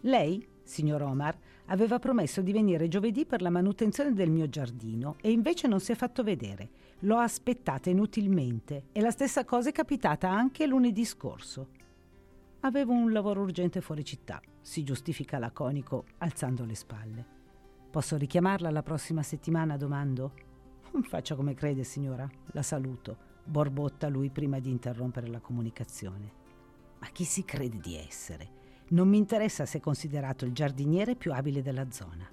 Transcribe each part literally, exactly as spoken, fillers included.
Lei, signor Omar, aveva promesso di venire giovedì per la manutenzione del mio giardino e invece non si è fatto vedere. L'ho aspettata inutilmente e la stessa cosa è capitata anche lunedì scorso. Avevo un lavoro urgente fuori città, si giustifica laconico alzando le spalle. Posso richiamarla la prossima settimana, domando? Faccia come crede, signora, la saluto, borbotta lui prima di interrompere la comunicazione. Ma chi si crede di essere? Non mi interessa se è considerato il giardiniere più abile della zona.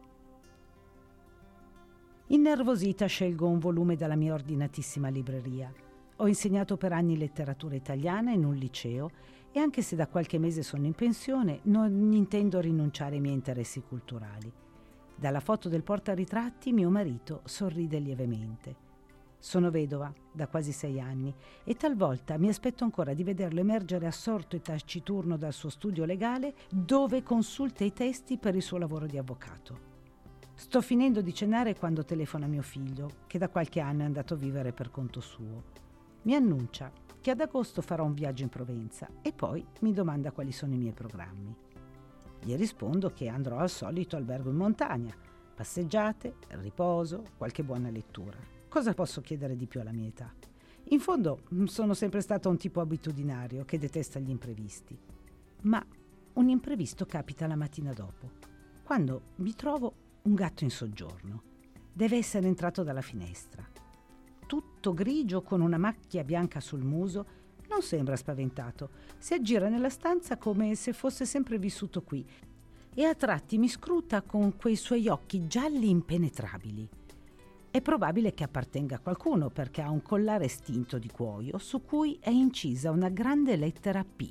Innervosita scelgo un volume dalla mia ordinatissima libreria. Ho insegnato per anni letteratura italiana in un liceo e anche se da qualche mese sono in pensione, non intendo rinunciare ai miei interessi culturali. Dalla foto del portaritratti mio marito sorride lievemente. Sono vedova da quasi sei anni e talvolta mi aspetto ancora di vederlo emergere assorto e taciturno dal suo studio legale dove consulta i testi per il suo lavoro di avvocato. Sto finendo di cenare quando telefona mio figlio, che da qualche anno è andato a vivere per conto suo. Mi annuncia che ad agosto farò un viaggio in Provenza e poi mi domanda quali sono i miei programmi. Gli rispondo che andrò al solito albergo in montagna, passeggiate, riposo, qualche buona lettura. Cosa posso chiedere di più alla mia età? In fondo sono sempre stato un tipo abitudinario che detesta gli imprevisti. Ma un imprevisto capita la mattina dopo, quando mi trovo un gatto in soggiorno. Deve essere entrato dalla finestra. Tutto grigio con una macchia bianca sul muso, non sembra spaventato. Si aggira nella stanza come se fosse sempre vissuto qui e a tratti mi scruta con quei suoi occhi gialli impenetrabili. È probabile che appartenga a qualcuno perché ha un collare stinto di cuoio su cui è incisa una grande lettera P.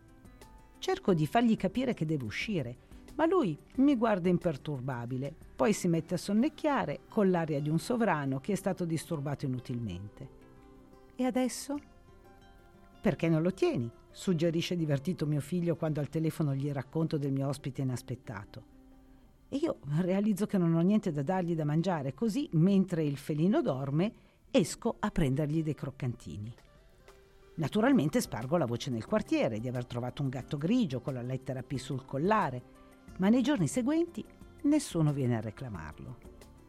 Cerco di fargli capire che deve uscire, ma lui mi guarda imperturbabile, poi si mette a sonnecchiare con l'aria di un sovrano che è stato disturbato inutilmente. E adesso? Perché non lo tieni? Suggerisce divertito mio figlio quando al telefono gli racconto del mio ospite inaspettato. E io realizzo che non ho niente da dargli da mangiare, così, mentre il felino dorme, esco a prendergli dei croccantini. Naturalmente spargo la voce nel quartiere di aver trovato un gatto grigio con la lettera P sul collare, ma nei giorni seguenti nessuno viene a reclamarlo.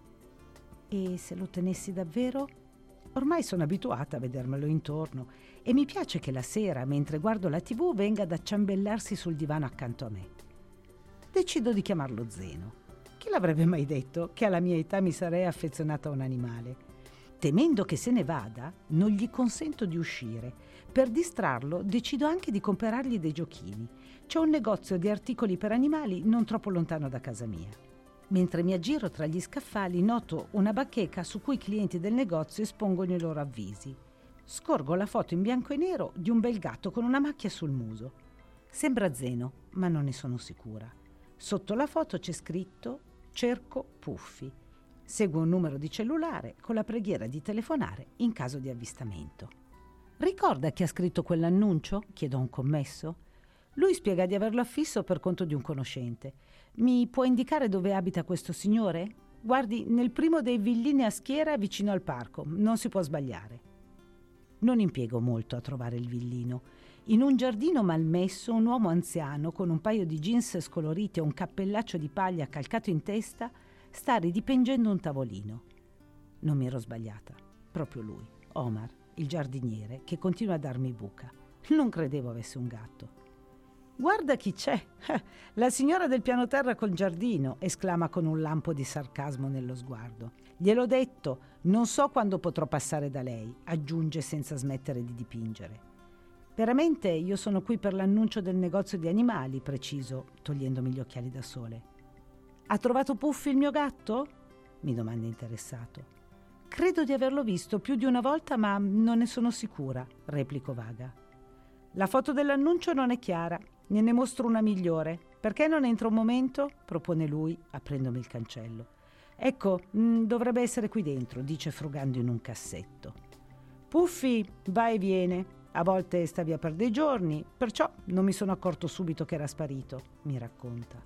E se lo tenessi davvero? Ormai sono abituata a vedermelo intorno e mi piace che la sera, mentre guardo la tivù, venga ad acciambellarsi sul divano accanto a me. Decido di chiamarlo Zeno. Chi l'avrebbe mai detto che alla mia età mi sarei affezionata a un animale? Temendo che se ne vada, non gli consento di uscire. Per distrarlo, decido anche di comprargli dei giochini. C'è un negozio di articoli per animali non troppo lontano da casa mia. Mentre mi aggiro tra gli scaffali, noto una bacheca su cui i clienti del negozio espongono i loro avvisi. Scorgo la foto in bianco e nero di un bel gatto con una macchia sul muso. Sembra Zeno, ma non ne sono sicura. Sotto la foto c'è scritto «Cerco Puffi». Seguo un numero di cellulare con la preghiera di telefonare in caso di avvistamento. «Ricorda chi ha scritto quell'annuncio?» chiedo a un commesso. Lui spiega di averlo affisso per conto di un conoscente. «Mi può indicare dove abita questo signore?» «Guardi, nel primo dei villini a schiera vicino al parco, non si può sbagliare». Non impiego molto a trovare il villino. In un giardino malmesso, un uomo anziano con un paio di jeans scoloriti e un cappellaccio di paglia calcato in testa sta ridipingendo un tavolino. Non mi ero sbagliata. Proprio lui, Omar, il giardiniere, che continua a darmi buca. Non credevo avesse un gatto. «Guarda chi c'è! La signora del piano terra col giardino!» esclama con un lampo di sarcasmo nello sguardo. «Gliel'ho detto, non so quando potrò passare da lei», aggiunge senza smettere di dipingere. «Veramente io sono qui per l'annuncio del negozio di animali», preciso, togliendomi gli occhiali da sole. «Ha trovato Puffi il mio gatto?» mi domanda interessato. «Credo di averlo visto più di una volta, ma non ne sono sicura», replico vaga. «La foto dell'annuncio non è chiara. Ne mostro una migliore. Perché non entra un momento?» propone lui, aprendomi il cancello. «Ecco, mh, dovrebbe essere qui dentro», dice frugando in un cassetto. «Puffi va e viene. A volte sta via per dei giorni, perciò non mi sono accorto subito che era sparito», mi racconta.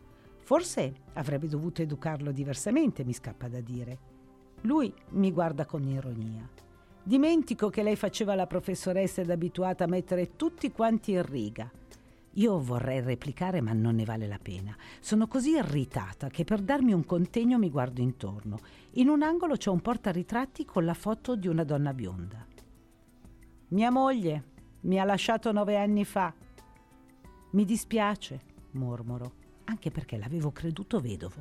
«Forse avrebbe dovuto educarlo diversamente», mi scappa da dire. Lui mi guarda con ironia. «Dimentico che lei faceva la professoressa ed è abituata a mettere tutti quanti in riga. Io vorrei replicare, ma non ne vale la pena. Sono così irritata che per darmi un contegno mi guardo intorno. In un angolo c'è un portaritratti con la foto di una donna bionda. Mia moglie mi ha lasciato nove anni fa. Mi dispiace, mormoro, anche perché l'avevo creduto vedovo.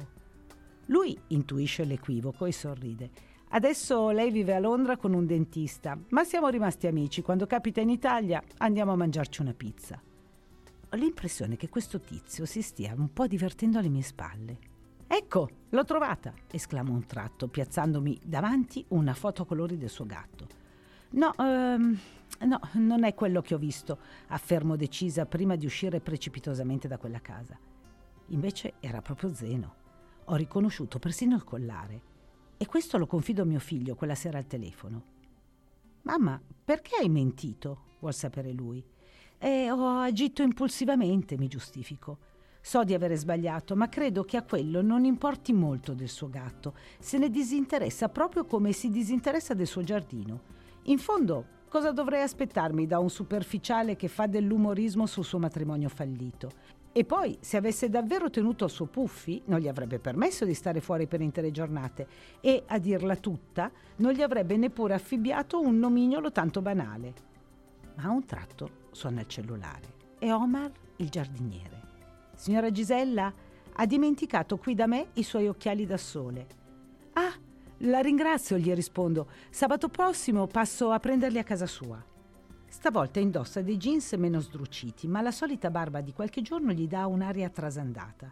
Lui intuisce l'equivoco e sorride. Adesso lei vive a Londra con un dentista, ma siamo rimasti amici. Quando capita in Italia andiamo a mangiarci una pizza. Ho l'impressione che questo tizio si stia un po' divertendo alle mie spalle. Ecco, l'ho trovata, esclamo un tratto, piazzandomi davanti una foto a colori del suo gatto. No, ehm, no, non è quello che ho visto, affermo decisa prima di uscire precipitosamente da quella casa. Invece era proprio Zeno. Ho riconosciuto persino il collare. E questo lo confido a mio figlio quella sera al telefono. Mamma, perché hai mentito? Vuol sapere lui. E ho agito impulsivamente, mi giustifico. So di avere sbagliato, ma credo che a quello non importi molto del suo gatto. Se ne disinteressa proprio come si disinteressa del suo giardino. In fondo, cosa dovrei aspettarmi da un superficiale che fa dell'umorismo sul suo matrimonio fallito? E poi, se avesse davvero tenuto al suo Puffi, non gli avrebbe permesso di stare fuori per intere giornate e, a dirla tutta, non gli avrebbe neppure affibbiato un nomignolo tanto banale. Ma a un tratto suona il cellulare. È Omar, il giardiniere. Signora Gisella, ha dimenticato qui da me i suoi occhiali da sole. Ah, la ringrazio, gli rispondo. Sabato prossimo passo a prenderli a casa sua. Stavolta indossa dei jeans meno sdruciti, ma la solita barba di qualche giorno gli dà un'aria trasandata.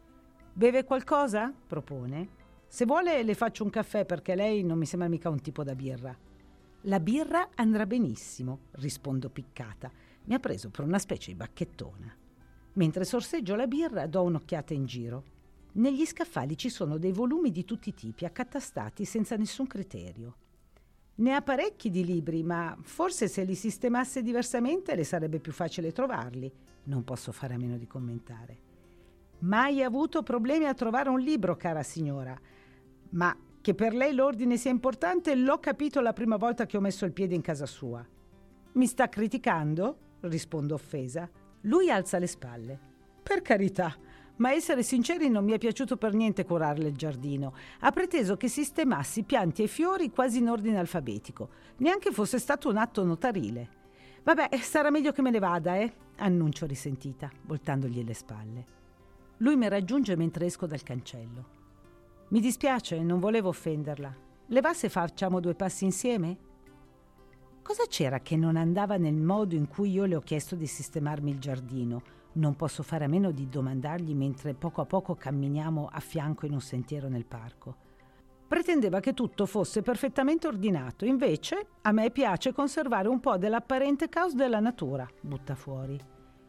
Beve qualcosa? Propone. Se vuole le faccio un caffè perché lei non mi sembra mica un tipo da birra. La birra andrà benissimo, rispondo piccata. Mi ha preso per una specie di bacchettona. Mentre sorseggio la birra do un'occhiata in giro. Negli scaffali ci sono dei volumi di tutti i tipi, accatastati senza nessun criterio. Ne ha parecchi di libri, ma forse se li sistemasse diversamente le sarebbe più facile trovarli. Non posso fare a meno di commentare. Mai avuto problemi a trovare un libro, cara signora. Ma che per lei l'ordine sia importante l'ho capito la prima volta che ho messo il piede in casa sua. Mi sta criticando? Rispondo offesa. Lui alza le spalle. Per carità, ma essere sinceri non mi è piaciuto per niente curarle il giardino. Ha preteso che sistemassi piante e fiori quasi in ordine alfabetico. Neanche fosse stato un atto notarile. Vabbè, sarà meglio che me ne vada, eh? Annuncio risentita, voltandogli le spalle. Lui mi raggiunge mentre esco dal cancello. Mi dispiace, non volevo offenderla. Le va se facciamo due passi insieme? Cosa c'era che non andava nel modo in cui io le ho chiesto di sistemarmi il giardino? Non posso fare a meno di domandargli mentre poco a poco camminiamo a fianco in un sentiero nel parco. Pretendeva che tutto fosse perfettamente ordinato, invece a me piace conservare un po' dell'apparente caos della natura, butta fuori.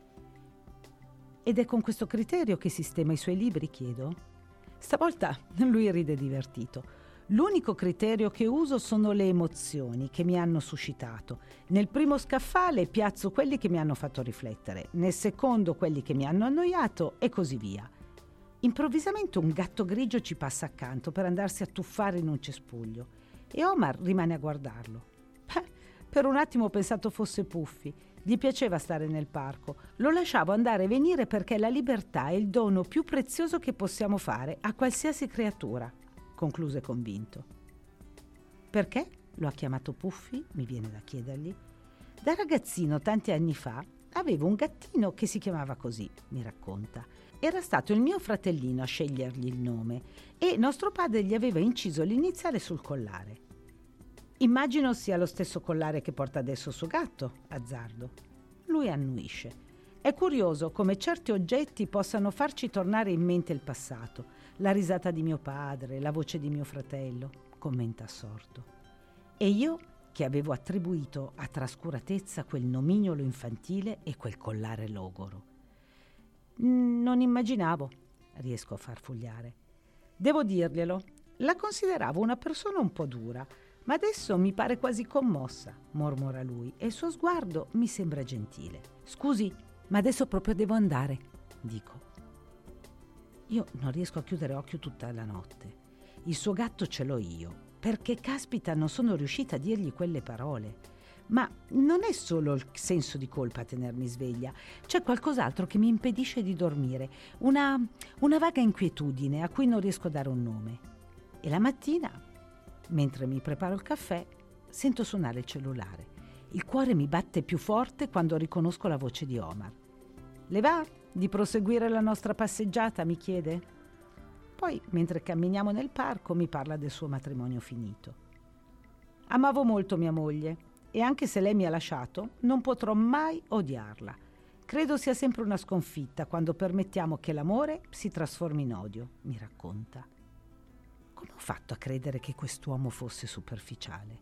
Ed è con questo criterio che sistema i suoi libri, chiedo? Stavolta lui ride divertito. L'unico criterio che uso sono le emozioni che mi hanno suscitato. Nel primo scaffale piazzo quelli che mi hanno fatto riflettere, nel secondo quelli che mi hanno annoiato e così via. Improvvisamente un gatto grigio ci passa accanto per andarsi a tuffare in un cespuglio e Omar rimane a guardarlo. Beh, per un attimo ho pensato fosse Puffi. Gli piaceva stare nel parco. Lo lasciavo andare e venire perché la libertà è il dono più prezioso che possiamo fare a qualsiasi creatura. Concluse convinto. Perché lo ha chiamato Puffi? Mi viene da chiedergli. Da ragazzino, tanti anni fa, avevo un gattino che si chiamava così, mi racconta. Era stato il mio fratellino a scegliergli il nome e nostro padre gli aveva inciso l'iniziale sul collare. Immagino sia lo stesso collare che porta adesso suo gatto, azzardo. Lui annuisce. È curioso come certi oggetti possano farci tornare in mente il passato. La risata di mio padre, la voce di mio fratello, commenta assorto. E io, che avevo attribuito a trascuratezza quel nomignolo infantile e quel collare logoro. Non immaginavo, riesco a farfugliare. Devo dirglielo, la consideravo una persona un po' dura, ma adesso mi pare quasi commossa, mormora lui, e il suo sguardo mi sembra gentile. Scusi, ma adesso proprio devo andare, dico. Io non riesco a chiudere occhio tutta la notte. Il suo gatto ce l'ho io. Perché caspita non sono riuscita a dirgli quelle parole? Ma non è solo il senso di colpa a tenermi sveglia, c'è qualcos'altro che mi impedisce di dormire, una, una vaga inquietudine a cui non riesco a dare un nome. E la mattina, mentre mi preparo il caffè, sento suonare il cellulare. Il cuore mi batte più forte quando riconosco la voce di Omar. Le va di proseguire la nostra passeggiata? Mi chiede. Poi, mentre camminiamo nel parco, mi parla del suo matrimonio finito. Amavo molto mia moglie e anche se lei mi ha lasciato, non potrò mai odiarla. Credo sia sempre una sconfitta quando permettiamo che l'amore si trasformi in odio, mi racconta. Come ho fatto a credere che quest'uomo fosse superficiale?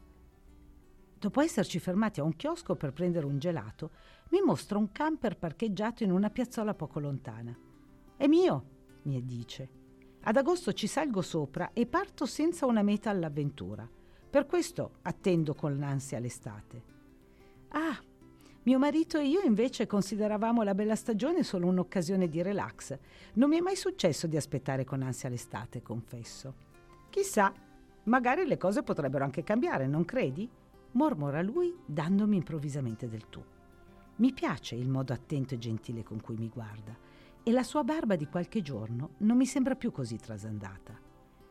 Dopo esserci fermati a un chiosco per prendere un gelato, mi mostra un camper parcheggiato in una piazzola poco lontana. È mio, mi dice. Ad agosto ci salgo sopra e parto senza una meta all'avventura. Per questo attendo con ansia l'estate. Ah, mio marito e io invece consideravamo la bella stagione solo un'occasione di relax. Non mi è mai successo di aspettare con ansia l'estate, confesso. Chissà, magari le cose potrebbero anche cambiare, non credi? Mormora lui dandomi improvvisamente del tu. Mi piace il modo attento e gentile con cui mi guarda e la sua barba di qualche giorno non mi sembra più così trasandata.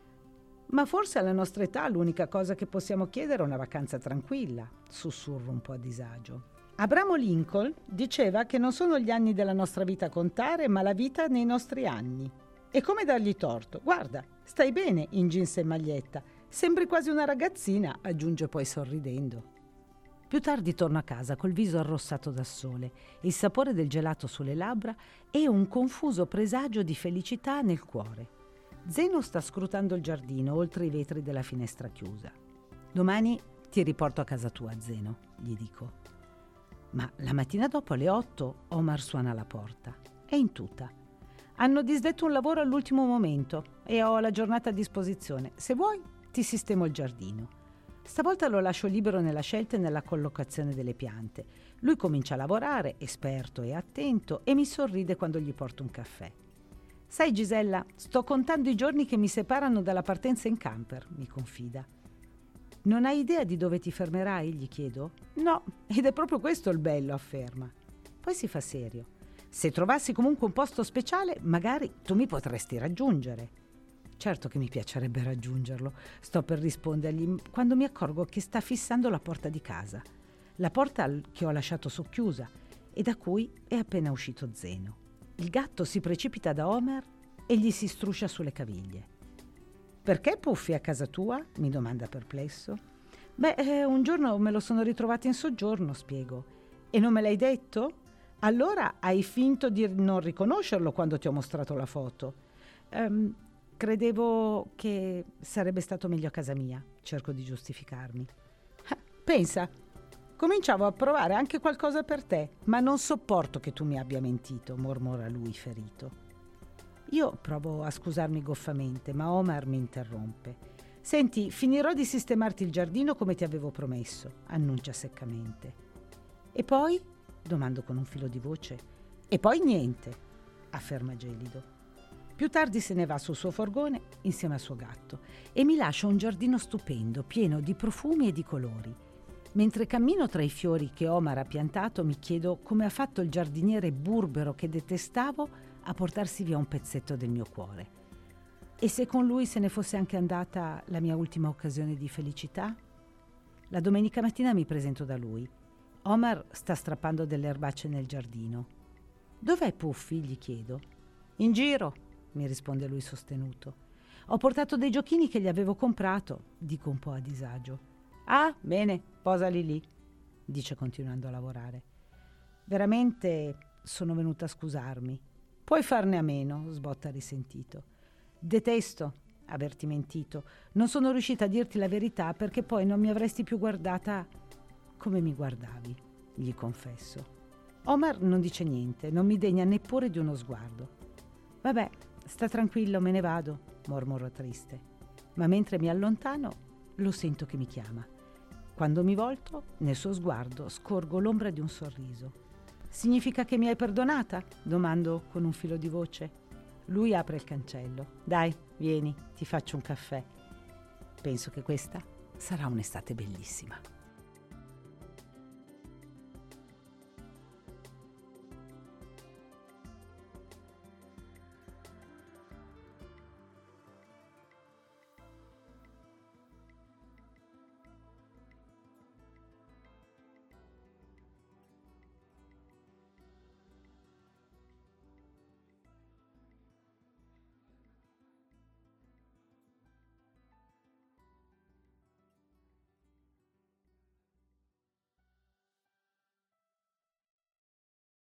Ma forse alla nostra età l'unica cosa che possiamo chiedere è una vacanza tranquilla, sussurro un po' a disagio. Abramo Lincoln diceva che non sono gli anni della nostra vita a contare, ma la vita nei nostri anni. E come dargli torto? Guarda, stai bene in jeans e maglietta. Sembri quasi una ragazzina, aggiunge poi sorridendo. Più tardi torno a casa col viso arrossato dal sole, il sapore del gelato sulle labbra e un confuso presagio di felicità nel cuore. Zeno sta scrutando il giardino oltre i vetri della finestra chiusa. Domani ti riporto a casa tua, Zeno, gli dico. Ma la mattina dopo alle otto Omar suona alla porta. È in tuta. Hanno disdetto un lavoro all'ultimo momento e ho la giornata a disposizione. Se vuoi ti sistemo il giardino. Stavolta lo lascio libero nella scelta e nella collocazione delle piante. Lui comincia a lavorare, esperto e attento, e mi sorride quando gli porto un caffè. Sai Gisella, sto contando i giorni che mi separano dalla partenza in camper, mi confida. Non hai idea di dove ti fermerai? Gli chiedo. No, ed è proprio questo il bello, afferma. Poi si fa serio. Se trovassi comunque un posto speciale, magari tu mi potresti raggiungere. Certo che mi piacerebbe raggiungerlo, sto per rispondergli quando mi accorgo che sta fissando la porta di casa, la porta che ho lasciato socchiusa e da cui è appena uscito Zeno. Il gatto si precipita da Homer e gli si struscia sulle caviglie. Perché Puffy a casa tua? Mi domanda perplesso. Beh, eh, un giorno me lo sono ritrovato in soggiorno, spiego. E non me l'hai detto? Allora hai finto di non riconoscerlo quando ti ho mostrato la foto. Um, Credevo che sarebbe stato meglio a casa mia, cerco di giustificarmi. Ah, pensa, cominciavo a provare anche qualcosa per te, ma non sopporto che tu mi abbia mentito, mormora lui ferito. Io provo a scusarmi goffamente, ma Omar mi interrompe. Senti, finirò di sistemarti il giardino come ti avevo promesso, annuncia seccamente. E poi? Domando con un filo di voce. E poi niente, afferma gelido. Più tardi se ne va sul suo furgone insieme al suo gatto e mi lascia un giardino stupendo, pieno di profumi e di colori. Mentre cammino tra i fiori che Omar ha piantato, mi chiedo come ha fatto il giardiniere burbero che detestavo a portarsi via un pezzetto del mio cuore. E se con lui se ne fosse anche andata la mia ultima occasione di felicità? La domenica mattina mi presento da lui. Omar sta strappando delle erbacce nel giardino. Dov'è Puffy? Gli chiedo. In giro, mi risponde lui sostenuto. Ho portato dei giochini che gli avevo comprato, dico un po' a disagio. Ah, bene, posali lì, dice continuando a lavorare. Veramente sono venuta a scusarmi. Puoi farne a meno, sbotta risentito. Detesto averti mentito. Non sono riuscita a dirti la verità perché poi non mi avresti più guardata come mi guardavi, gli confesso. Omar non dice niente, non mi degna neppure di uno sguardo. Vabbè, sta tranquillo, me ne vado, mormoro triste. Ma mentre mi allontano, lo sento che mi chiama. Quando mi volto, nel suo sguardo scorgo l'ombra di un sorriso. Significa che mi hai perdonata? Domando con un filo di voce. Lui apre il cancello. Dai, vieni, ti faccio un caffè. Penso che questa sarà un'estate bellissima.